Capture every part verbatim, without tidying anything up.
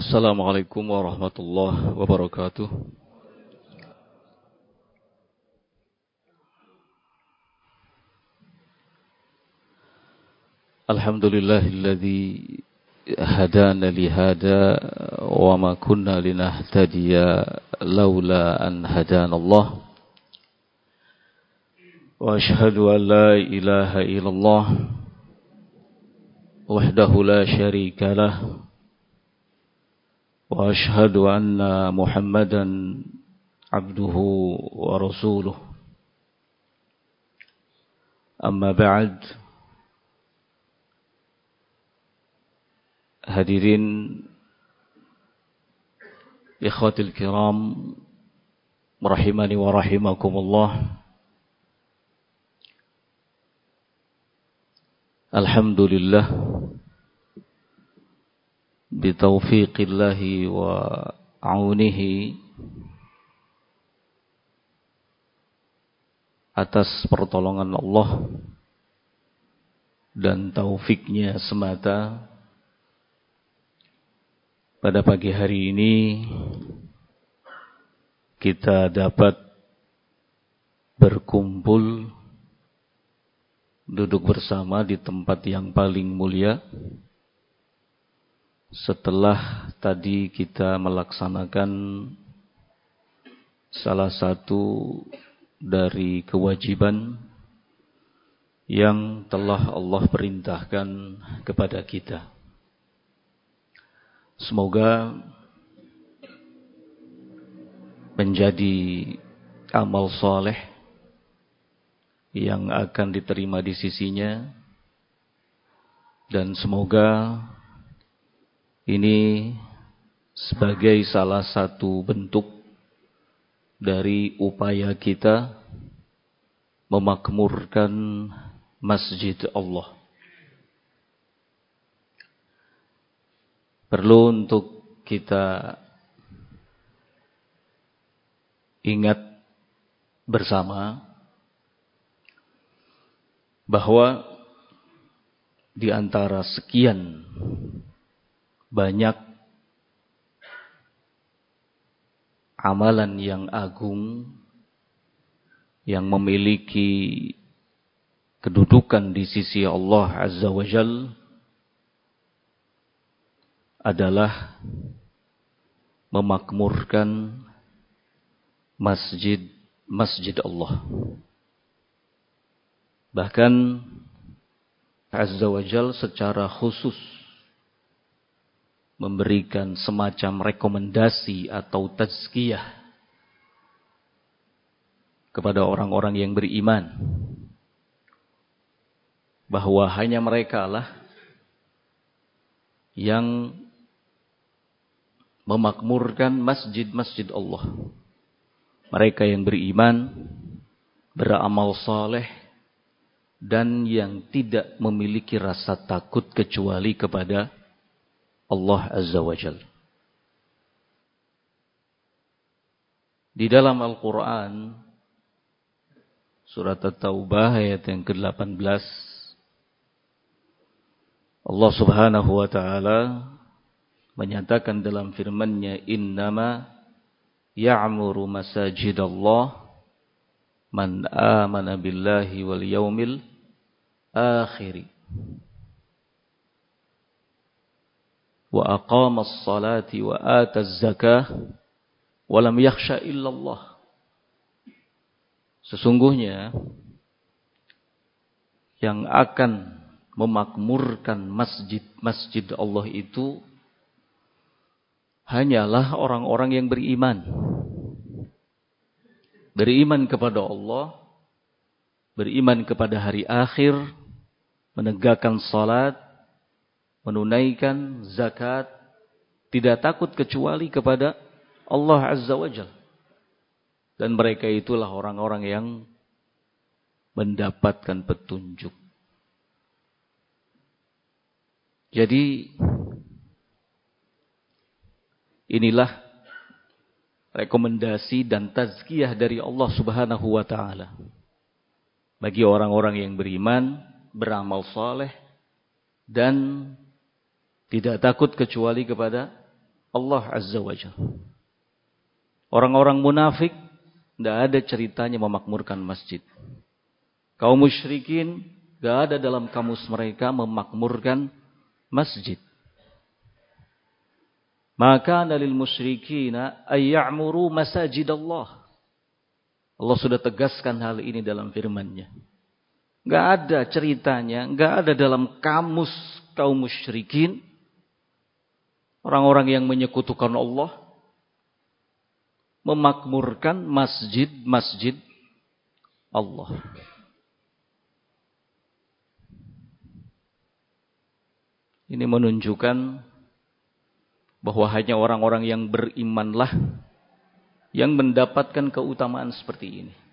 Assalamualaikum warahmatullahi wabarakatuh. Alhamdulillahilladzi hadana lihada wa ma kunna linahtadiya laula an hadanallah. Wa ashhadu an la ilaha illallah wahdahu la syarika lah. Wa ashhadu anna Muhammadan abduhu wa rasuluh. Amma ba'd. Hadirin ikhwatil kiram rahimani wa rahimakumullah. Alhamdulillah bitaufiqillahi wa aunihi, atas pertolongan Allah dan taufiknya semata, pada pagi hari ini kita dapat berkumpul, duduk bersama di tempat yang paling mulia setelah tadi kita melaksanakan salah satu dari kewajiban yang telah Allah perintahkan kepada kita. Semoga menjadi amal soleh yang akan diterima di sisinya, dan semoga ini sebagai salah satu bentuk dari upaya kita memakmurkan masjid Allah. Perlu untuk kita ingat bersama bahwa di antara sekian banyak amalan yang agung yang memiliki kedudukan di sisi Allah Azza wa Jalla adalah memakmurkan masjid masjid Allah. Bahkan Azza wa Jalla secara khusus memberikan semacam rekomendasi atau tazkiyah kepada orang-orang yang beriman, bahwa hanya mereka lah yang memakmurkan masjid-masjid Allah. Mereka yang beriman, beramal saleh, dan yang tidak memiliki rasa takut kecuali kepada Allah Azza wa Jalla. Di dalam Al-Quran, surat At-Taubah ayat yang ke delapan belas, Allah Subhanahu wa Ta'ala menyatakan dalam firman-Nya, innama ya'muru masajidallah man amana billahi wal yaumil akhir wa aqama as-salati wa ata az-zakah wa lam yakhsha illallah. Sesungguhnya yang akan memakmurkan masjid-masjid Allah itu hanyalah orang-orang yang beriman. Beriman kepada Allah, beriman kepada hari akhir, menegakkan salat, menunaikan zakat, tidak takut kecuali kepada Allah Azza wa Jalla. Dan mereka itulah orang-orang yang mendapatkan petunjuk. Jadi inilah rekomendasi dan tazkiyah dari Allah Subhanahu wa Ta'ala bagi orang-orang yang beriman, beramal saleh, dan tidak takut kecuali kepada Allah Azza wa Jalla. Orang-orang munafik tidak ada ceritanya memakmurkan masjid. Kaum musyrikin tidak ada dalam kamus mereka memakmurkan masjid. Maka lil musyrikina ay ya'muru masajid Allah. Allah sudah tegaskan hal ini dalam firman-Nya. Enggak ada ceritanya, enggak ada dalam kamus kaum musyrikin orang-orang yang menyekutukan Allah memakmurkan masjid-masjid Allah. Ini menunjukkan bahwa hanya orang-orang yang berimanlah yang mendapatkan keutamaan seperti ini.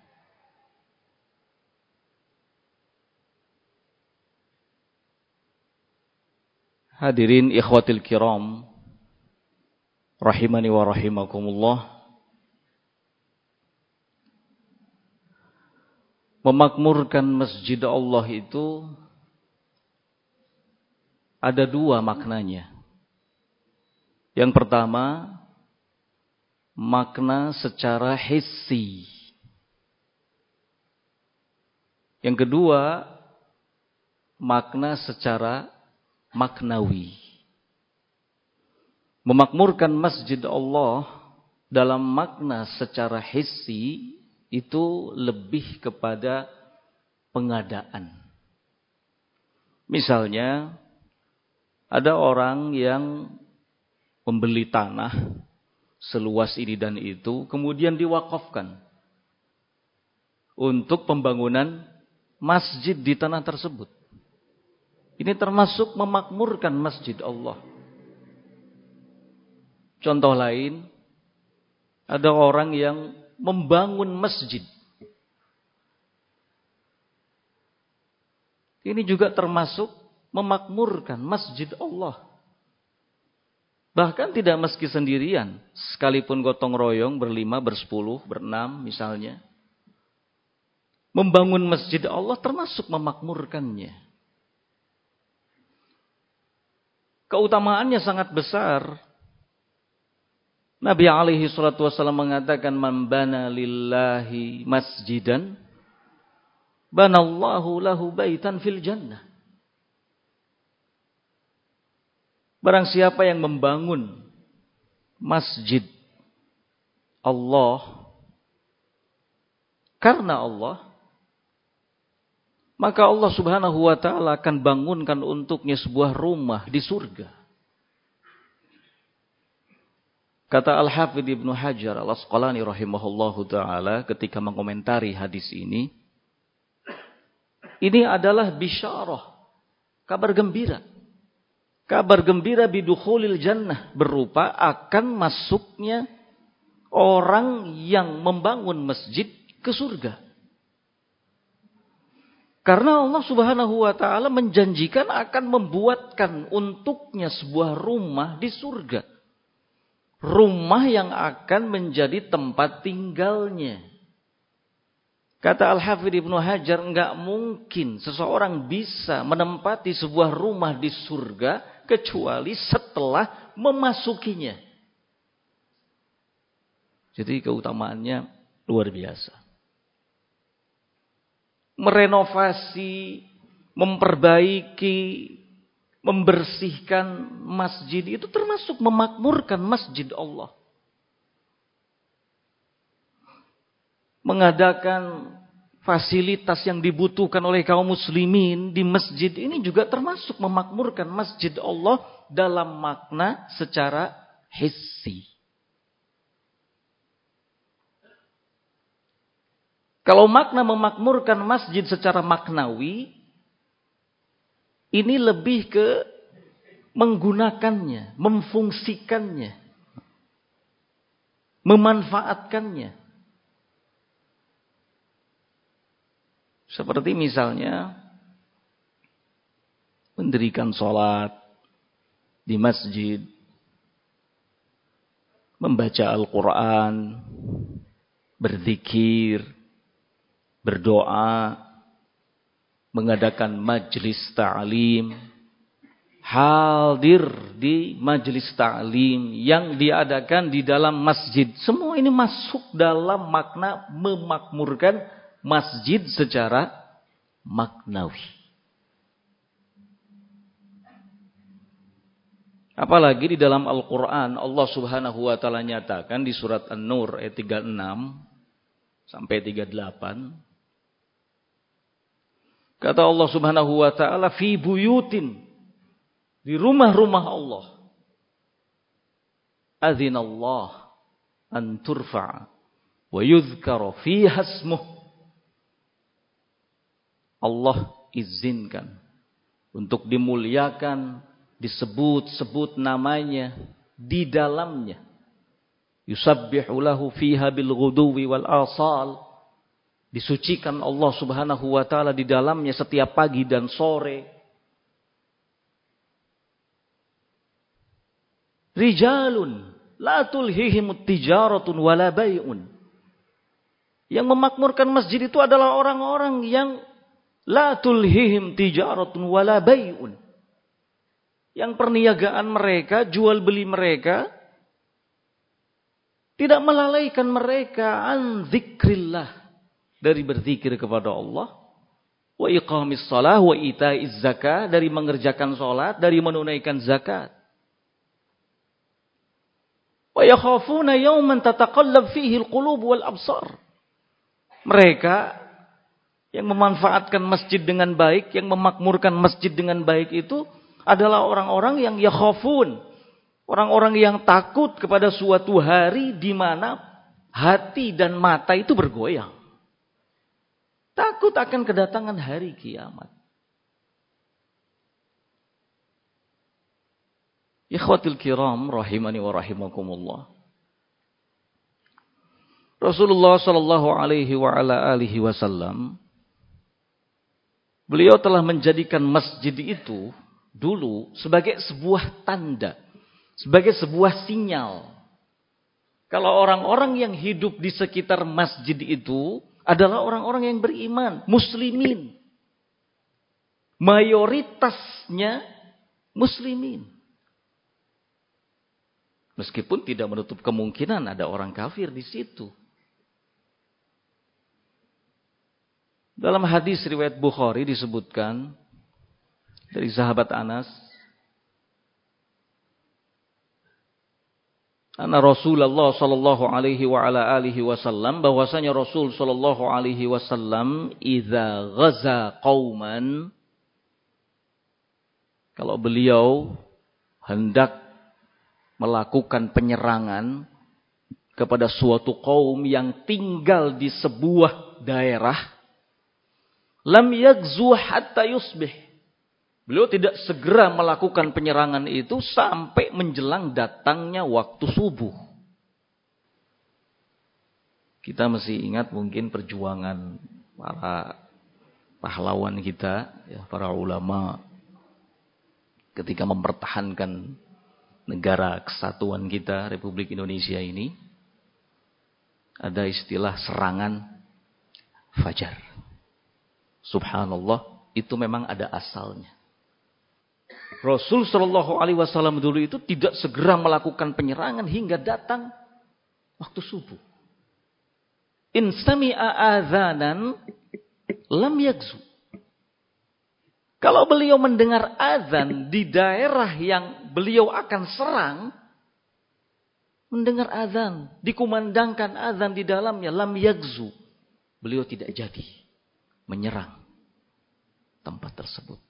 Hadirin ikhwatil kiram, rahimani wa rahimakumullah. Memakmurkan masjid Allah itu ada dua maknanya. Yang pertama, makna secara hissi. Yang kedua, makna secara maknawi. Memakmurkan masjid Allah dalam makna secara hissi itu lebih kepada pengadaan. Misalnya, ada orang yang membeli tanah seluas ini dan itu, kemudian diwakafkan untuk pembangunan masjid di tanah tersebut. Ini termasuk memakmurkan masjid Allah. Contoh lain, ada orang yang membangun masjid. Ini juga termasuk memakmurkan masjid Allah. Bahkan tidak meski sendirian, sekalipun gotong royong berlima, bersepuluh, berenam misalnya. Membangun masjid Allah termasuk memakmurkannya. Keutamaannya sangat besar. Nabi alaihi salatu wasallam mengatakan, man bana lillahi masjidan banallahu lahu baitan fil jannah. Barang siapa yang membangun masjid Allah karena Allah, maka Allah Subhanahu wa taala akan bangunkan untuknya sebuah rumah di surga. Kata Al-Hafidh Ibnu Hajar Al-Asqalani rahimahullahu ta'ala ketika mengomentari hadis ini, ini adalah bisyarah, kabar gembira. Kabar gembira bidukhulil jannah, berupa akan masuknya orang yang membangun masjid ke surga. Karena Allah Subhanahu wa ta'ala menjanjikan akan membuatkan untuknya sebuah rumah di surga. Rumah yang akan menjadi tempat tinggalnya. Kata Al-Hafidh Ibnu Hajar, enggak mungkin seseorang bisa menempati sebuah rumah di surga kecuali setelah memasukinya. Jadi keutamaannya luar biasa. Merenovasi, memperbaiki, membersihkan masjid itu termasuk memakmurkan masjid Allah. Mengadakan fasilitas yang dibutuhkan oleh kaum muslimin di masjid ini juga termasuk memakmurkan masjid Allah dalam makna secara hissi. Kalau makna memakmurkan masjid secara maknawi, ini lebih ke menggunakannya, memfungsikannya, memanfaatkannya. Seperti misalnya mendirikan sholat di masjid, membaca Al-Quran, berzikir, berdoa, mengadakan majlis ta'lim, hadir di majelis ta'lim yang diadakan di dalam masjid. Semua ini masuk dalam makna memakmurkan masjid secara maknawi. Apalagi di dalam Al-Quran Allah subhanahu wa ta'ala nyatakan di surat An-Nur ayat tiga puluh enam sampai tiga puluh delapan. Kata Allah subhanahu wa ta'ala, fi buyutin, di rumah-rumah Allah. Adzinallah an turfa'a wa yudhkara fiha ismuh. Allah izinkan untuk dimuliakan, disebut-sebut namanya di dalamnya. Yusabbihu lahu fiha bil ghuduwi wal asal. Disucikan Allah subhanahu wa ta'ala di dalamnya setiap pagi dan sore. Rijalun la tulhihimut tijaratun wala bay'un. Yang memakmurkan masjid itu adalah orang-orang yang la tulhihim tijaratun wala bay'un. Yang perniagaan mereka, jual beli mereka tidak melalaikan mereka an dzikrillah, dari berzikir kepada Allah, wa iqamis shalah wa itaiz zakah, dari mengerjakan salat, dari menunaikan zakat. Wa yakhafuna yawman tataqallab fihi alqulub wal absar. Mereka yang memanfaatkan masjid dengan baik, yang memakmurkan masjid dengan baik itu adalah orang-orang yang yakhafun, orang-orang yang takut kepada suatu hari di mana hati dan mata itu bergoyang. Takut akan kedatangan hari kiamat. Ikhwatul kiram rahimani wa rahimakumullah. Rasulullah sallallahu alaihi wa ala alihi wasallam, beliau telah menjadikan masjid itu dulu sebagai sebuah tanda, sebagai sebuah sinyal. Kalau orang-orang yang hidup di sekitar masjid itu adalah orang-orang yang beriman, muslimin. Mayoritasnya muslimin. Meskipun tidak menutup kemungkinan ada orang kafir di situ. Dalam hadis riwayat Bukhari disebutkan dari sahabat Anas, anna Rasulullah sallallahu alaihi wa ala alihi wasallam, bahwasanya Rasul sallallahu alaihi wasallam idza ghaza qauman, kalau beliau hendak melakukan penyerangan kepada suatu kaum yang tinggal di sebuah daerah, lam yaghzu hatta yusbih. Beliau tidak segera melakukan penyerangan itu sampai menjelang datangnya waktu subuh. Kita masih ingat mungkin perjuangan para pahlawan kita, ya, para ulama, ketika mempertahankan negara kesatuan kita, Republik Indonesia ini. Ada istilah serangan fajar. Subhanallah, itu memang ada asalnya. Rasul Shallallahu Alaihi Wasallam dulu itu tidak segera melakukan penyerangan hingga datang waktu subuh. In sami'a adzanan lam yaghzu. Kalau beliau mendengar azan di daerah yang beliau akan serang, mendengar azan, dikumandangkan azan di dalamnya, lam yaghzu, beliau tidak jadi menyerang tempat tersebut.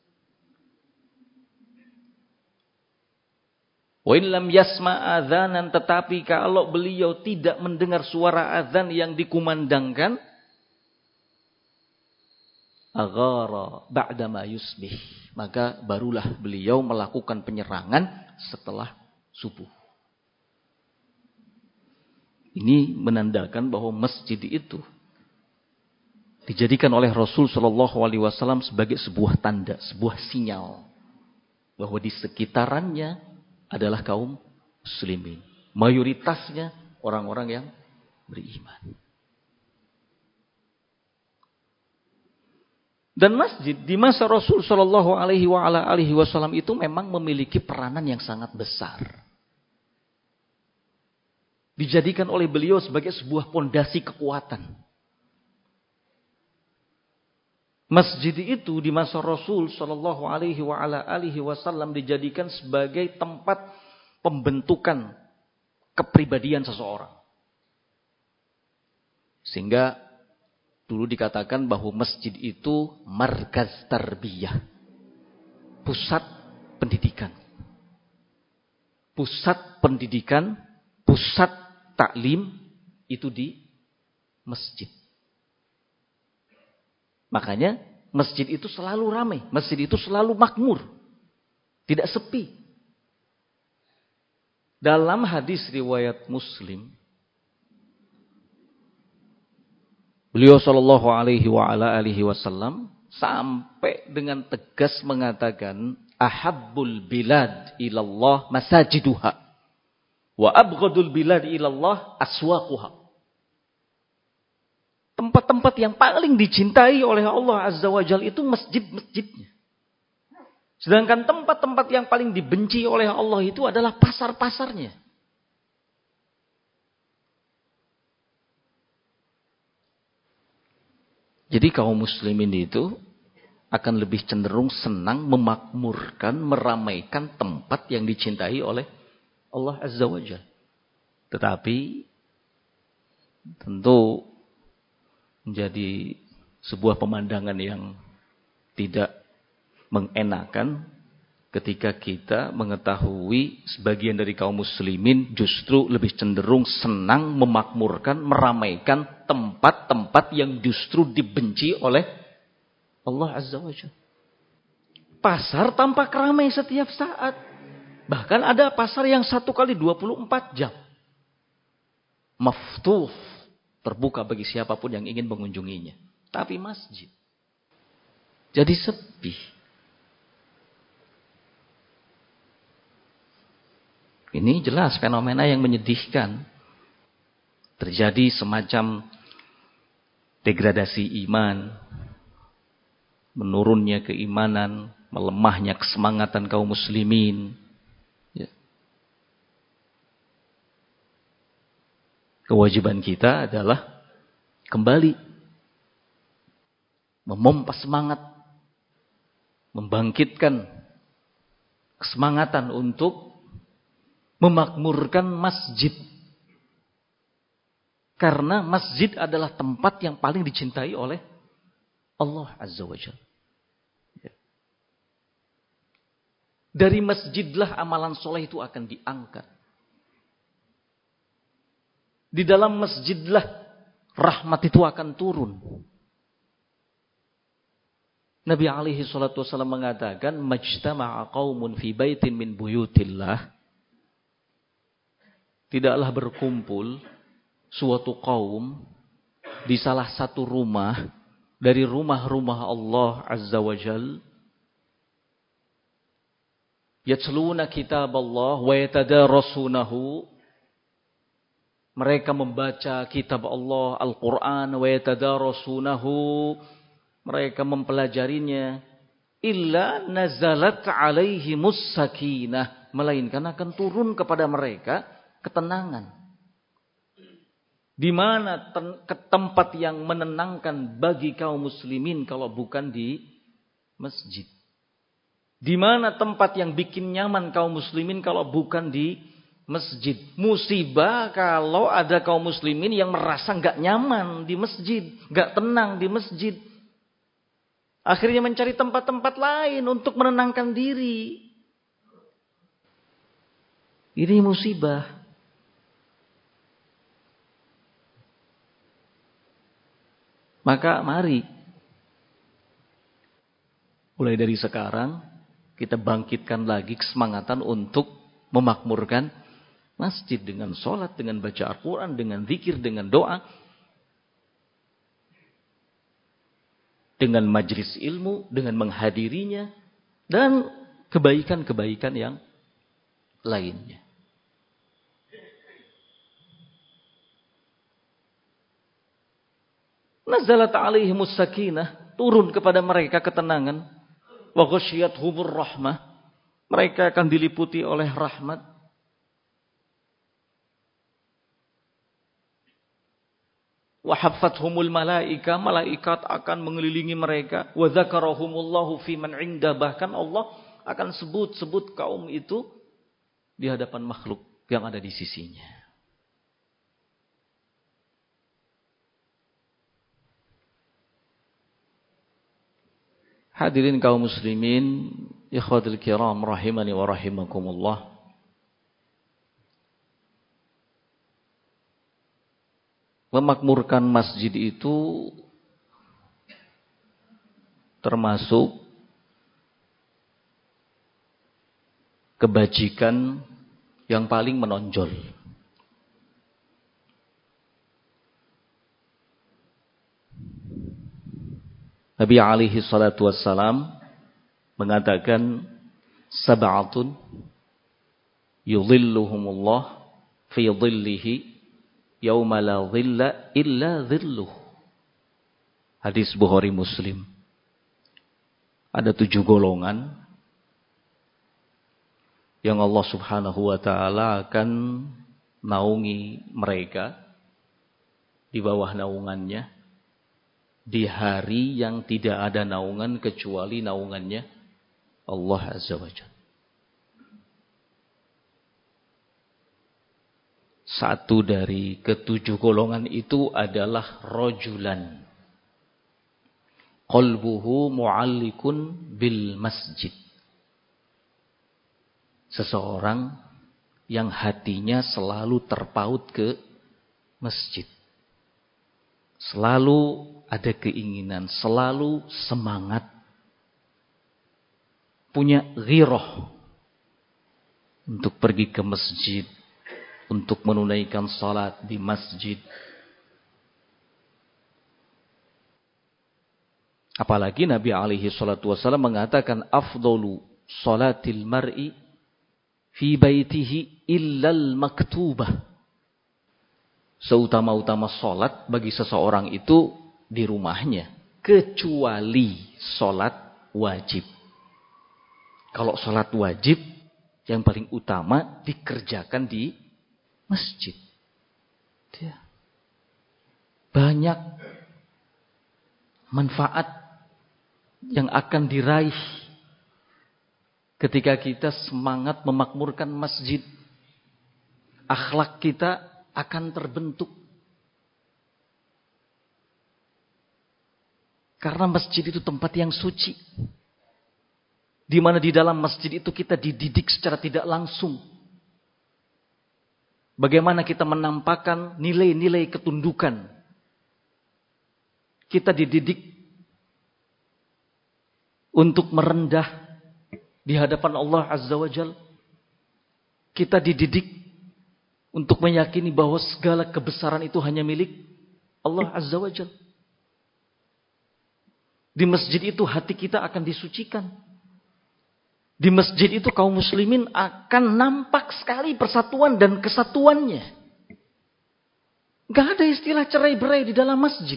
Wa in lam yasma adzanan, tetapi kalau beliau tidak mendengar suara azan yang dikumandangkan, aghara ba'dama yusbih, maka barulah beliau melakukan penyerangan setelah subuh. Ini menandakan bahwa masjid itu dijadikan oleh Rasul Shallallahu Alaihi Wasallam sebagai sebuah tanda, sebuah sinyal bahwa di sekitarannya adalah kaum muslimin. Mayoritasnya orang-orang yang beriman. Dan masjid di masa Rasul Shallallahu Alaihi Wasallam itu memang memiliki peranan yang sangat besar. Dijadikan oleh beliau sebagai sebuah pondasi kekuatan. Masjid itu di masa Rasul Shallallahu Alaihi Wasallam dijadikan sebagai tempat pembentukan kepribadian seseorang. Sehingga dulu dikatakan bahwa masjid itu markaz tarbiyah. Pusat pendidikan. Pusat pendidikan, pusat taklim itu di masjid. Makanya masjid itu selalu ramai, masjid itu selalu makmur. Tidak sepi. Dalam hadis riwayat Muslim, beliau sallallahu alaihi wa ala alihi wasallam sampai dengan tegas mengatakan, ahabbul bilad ilallah masajiduha wa abghadul bilad ilallah aswaquha. Tempat-tempat yang paling dicintai oleh Allah Azza wa Jalla itu masjid-masjidnya. Sedangkan tempat-tempat yang paling dibenci oleh Allah itu adalah pasar-pasarnya. Jadi kaum muslimin itu akan lebih cenderung senang memakmurkan, meramaikan tempat yang dicintai oleh Allah Azza wa Jalla. Tetapi tentu menjadi sebuah pemandangan yang tidak mengenakan ketika kita mengetahui sebagian dari kaum muslimin justru lebih cenderung senang memakmurkan, meramaikan tempat-tempat yang justru dibenci oleh Allah Azza wa Jalla. Pasar tampak ramai setiap saat. Bahkan ada pasar yang satu kali dua puluh empat jam. Maftuh. Terbuka bagi siapapun yang ingin mengunjunginya. Tapi masjid jadi sepi. Ini jelas fenomena yang menyedihkan. Terjadi semacam degradasi iman. Menurunnya keimanan. Melemahnya kesemangatan kaum muslimin. Ya. Kewajiban kita adalah kembali memompa semangat, membangkitkan kesemangatan untuk memakmurkan masjid. Karena masjid adalah tempat yang paling dicintai oleh Allah Azza wa Jalla. Dari masjidlah amalan soleh itu akan diangkat. Di dalam masjidlah rahmat itu akan turun. Nabi alaihi salatu wasallam mengatakan, majtama'a qaumun fi baitin min buyutillah. Tidaklah berkumpul suatu kaum di salah satu rumah dari rumah-rumah Allah Azza wa Jal. Yatluna kitab Allah wa yatadarasunahu. Mereka membaca kitab Allah, Al-Quran, wa yatadarasunahu. Mereka mempelajarinya. Illa nazalat alaihimus sakinah. Melainkan akan turun kepada mereka ketenangan. Di mana ke tempat yang menenangkan bagi kaum muslimin kalau bukan di masjid? Di mana tempat yang bikin nyaman kaum muslimin kalau bukan di masjid? Musibah kalau ada kaum muslimin yang merasa nggak nyaman di masjid, nggak tenang di masjid. Akhirnya mencari tempat-tempat lain untuk menenangkan diri. Ini musibah. Maka mari, mulai dari sekarang, kita bangkitkan lagi kesemangatan untuk memakmurkan masjid dengan sholat, dengan baca Al-Quran, dengan zikir, dengan doa. Dengan majlis ilmu, dengan menghadirinya. Dan kebaikan-kebaikan yang lainnya. Nazalat alaihimus sakinah. turun kepada mereka ketenangan. Wa ghasyiyatuhumur rahmah. Mereka akan diliputi oleh rahmat. Wa haffathumul malaika, malaikat akan mengelilingi mereka. Wa dzakarahumullahu fi man 'inda, bahkan Allah akan sebut-sebut kaum itu di hadapan makhluk yang ada di sisinya. Hadirin kaum muslimin, ikhwatul kiram rahimani wa rahimakumullah. Memakmurkan masjid itu termasuk kebajikan yang paling menonjol. Nabi alaihi salatu wassalam mengatakan sab'atun yudhilluhumullah fi dhillihi yauma la dhilla illa dhilluh. Hadis Bukhari Muslim. Ada tujuh golongan yang Allah Subhanahu wa taala akan naungi mereka di bawah naungannya di hari yang tidak ada naungan kecuali naungannya Allah Azza wa Jalla. Satu dari ketujuh golongan itu adalah rajulan qalbuhu mu'allikun bil masjid. Seseorang yang hatinya selalu terpaut ke masjid. Selalu ada keinginan, selalu semangat. Punya ghirah untuk pergi ke masjid, untuk menunaikan salat di masjid. Apalagi Nabi alaihi salatu wasallam mengatakan afdalu salatil mar'i fi baitihi illal maktubah. Seutama-utama salat bagi seseorang itu di rumahnya, kecuali salat wajib. Kalau salat wajib yang paling utama dikerjakan di masjid. Banyak manfaat yang akan diraih ketika kita semangat memakmurkan masjid. Akhlak kita akan terbentuk. Karena masjid itu tempat yang suci. Di mana di dalam masjid itu kita dididik secara tidak langsung. Bagaimana kita menampakkan nilai-nilai ketundukan. Kita dididik untuk merendah di hadapan Allah Azza wa Jalla. Kita dididik untuk meyakini bahwa segala kebesaran itu hanya milik Allah Azza wa Jalla. Di masjid itu hati kita akan disucikan. Di masjid itu kaum muslimin akan nampak sekali persatuan dan kesatuannya. Gak ada istilah cerai-berai di dalam masjid.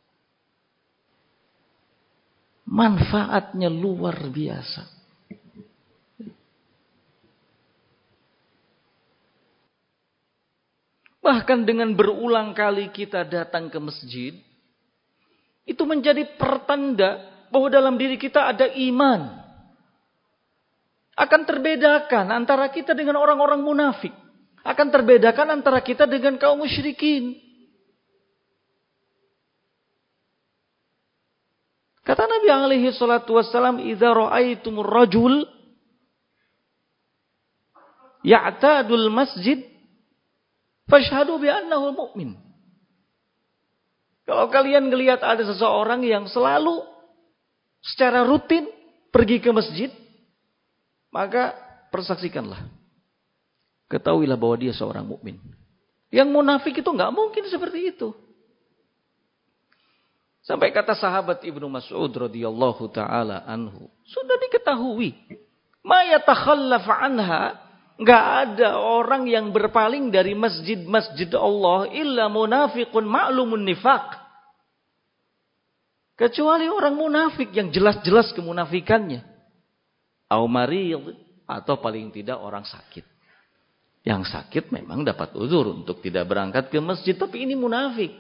Manfaatnya luar biasa. Bahkan dengan berulang kali kita datang ke masjid, itu menjadi pertanda bahwa dalam diri kita ada iman. Akan terbedakan antara kita dengan orang-orang munafik. Akan terbedakan antara kita dengan kaum musyrikin. Kata Nabi alaihi salatu wassalam, "Idza ra'aitumur rajul ya'tadul masjid fashhadu bi annahu mu'min." Kalau kalian melihat ada seseorang yang selalu secara rutin pergi ke masjid, maka persaksikanlah. Ketahuilah bahwa dia seorang mukmin. Yang munafik itu enggak mungkin seperti itu. Sampai kata sahabat Ibnu Mas'ud radhiyallahu taala anhu, sudah diketahui, ma yatakhallaf anha, enggak ada orang yang berpaling dari masjid-masjid Allah illa munafiqun ma'lumun nifaq. Kecuali orang munafik yang jelas-jelas kemunafikannya. Au marid, atau paling tidak orang sakit. Yang sakit memang dapat uzur untuk tidak berangkat ke masjid, tapi ini munafik.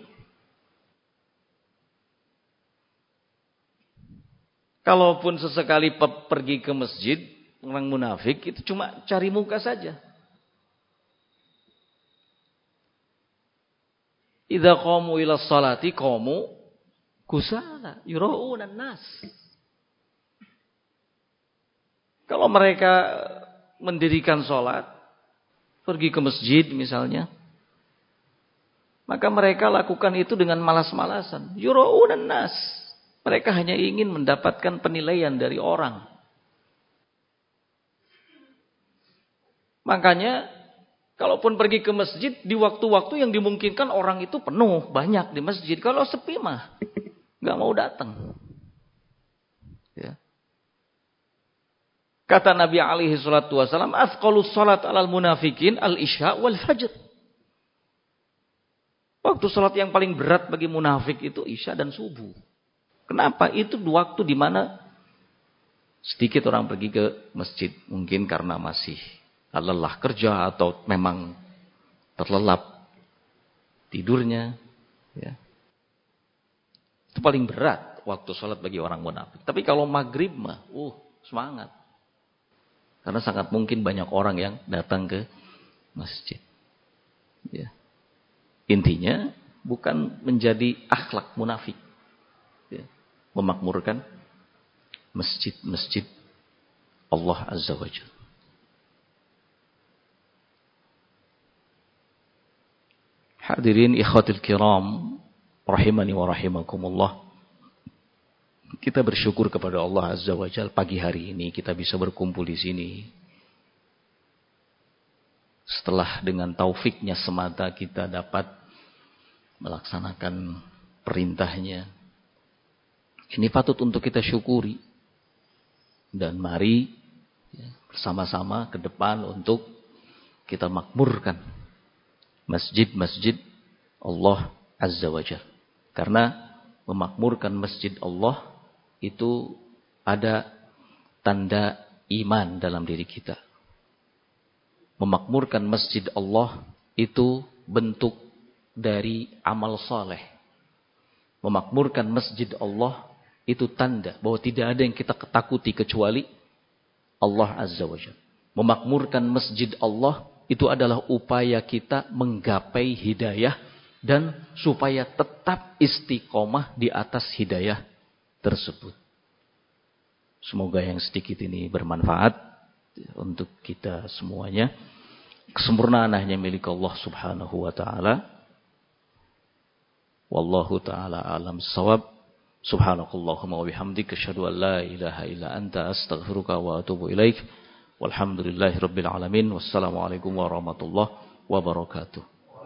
Kalaupun sesekali pergi ke masjid, orang munafik itu cuma cari muka saja. Idza qamu ila sholati qamu kusala yura'una nas. Kalau mereka mendirikan sholat, pergi ke masjid misalnya, maka mereka lakukan itu dengan malas-malasan. Yura'una nas. Mereka hanya ingin mendapatkan penilaian dari orang. Makanya, kalaupun pergi ke masjid, di waktu-waktu yang dimungkinkan orang itu penuh, banyak di masjid. Kalau sepi mah, nggak mau datang. Ya. Kata Nabi alaihi salatu wasallam, "Athqalus salat 'alal munafikin al-isya wal fajr." Waktu salat yang paling berat bagi munafik itu isya dan subuh. Kenapa? Itu waktu di mana sedikit orang pergi ke masjid, mungkin karena masih lelah kerja atau memang terlelap tidurnya, ya. Itu paling berat waktu salat bagi orang munafik. Tapi kalau maghrib mah, uh, semangat. Karena sangat mungkin banyak orang yang datang ke masjid. Ya. Intinya bukan menjadi akhlak munafik. Ya. Memakmurkan masjid-masjid Allah Azza wa Jalla. Hadirin ikhwatil kiram, rahimani wa rahimakumullah. Kita bersyukur kepada Allah Azza wa Jalla pagi hari ini kita bisa berkumpul di sini. Setelah dengan taufiknya semata kita dapat melaksanakan perintahnya. Ini patut untuk kita syukuri. Dan mari ya, bersama-sama ke depan untuk kita makmurkan masjid-masjid Allah Azza wa Jalla. Karena memakmurkan masjid Allah itu ada tanda iman dalam diri kita. Memakmurkan masjid Allah itu bentuk dari amal saleh. Memakmurkan masjid Allah itu tanda bahwa tidak ada yang kita ketakuti kecuali Allah Azza wa Jalla. Memakmurkan masjid Allah itu adalah upaya kita menggapai hidayah dan supaya tetap istiqomah di atas hidayah tersebut. Semoga yang sedikit ini bermanfaat untuk kita semuanya. Kesempurnaan hanya milik Allah Subhanahu wa taala. Wallahu taala alam shawab. Subhanakallahumma wa bihamdika asyhadu an la ilaha illa anta astaghfiruka wa atubu ilaik. Walhamdulillahirabbil alamin. Wassalamualaikum warahmatullahi wabarakatuh.